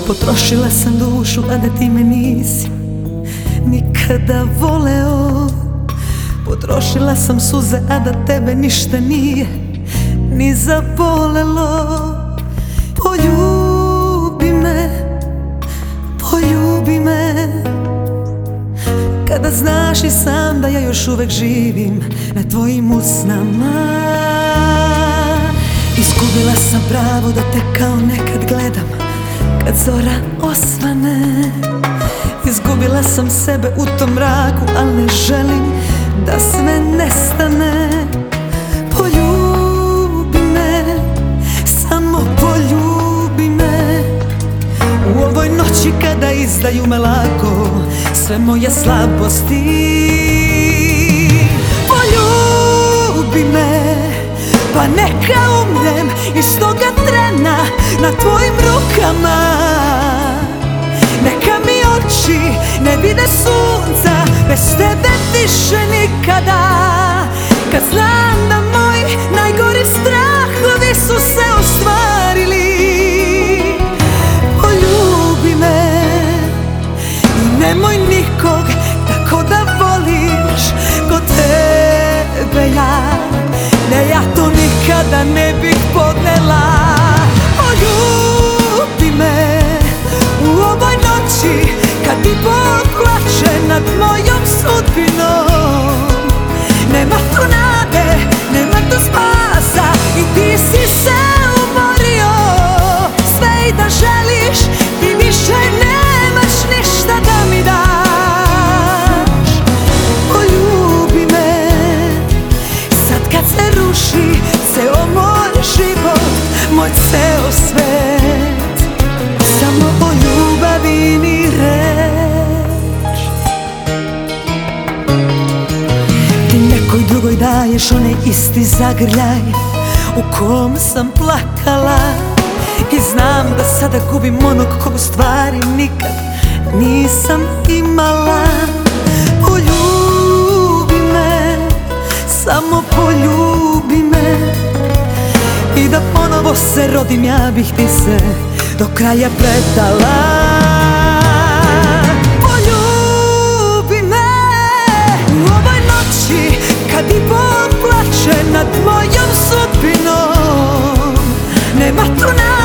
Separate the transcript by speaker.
Speaker 1: Potrošila sam dušu, a da ti me nisi nikada voleo. Potrošila sam suze, a da tebe ništa nije ni zabolelo. Poljubi me, poljubi me, kada znaš i sam da ja još uvek živim na tvojim usnama. Izgubila sam pravo da te kao nekad gledam kad zora osvane. Izgubila sam sebe u tom mraku, al ne želim da sve nestane. Poljubi me, samo poljubi me, u ovoj noći kada izdaju me lako sve moje slabosti. Poljubi me, pa neka umrem istoga trena na tvojim rukama. Neka mi oči ne vide sunca bez tebe više nikada. Kad znam da moji najgori strahovi su se ostvarili. Poljubi me i nemoj nikog tako da voliš ko tebe ja. Ne, ja to nikada ne bih podnela. Poljubi me u ovoj noći kad ti Bog plače nad mojom sudbinom. Nema tu nade, nema tu spasa i ti si se umorio. Sve i da želiš, ti više nemaš ništa da mi daš. Poljubi me, sad kad se ruši ceo moj život, moj ceo svet, samo o ljubavi ni reč. Ti nekoj drugoj daješ onaj isti zagrljaj u kom sam plakala. I znam da sada gubim onog kog u stvari nikad nisam imala. Poljubi me, samo poljubi me, i da ponovo se rodim ja bih ti se do kraja predala. Poljubi me u ovoj noći kad i Bog plače nad mojom sudbinom. Nema tu nade,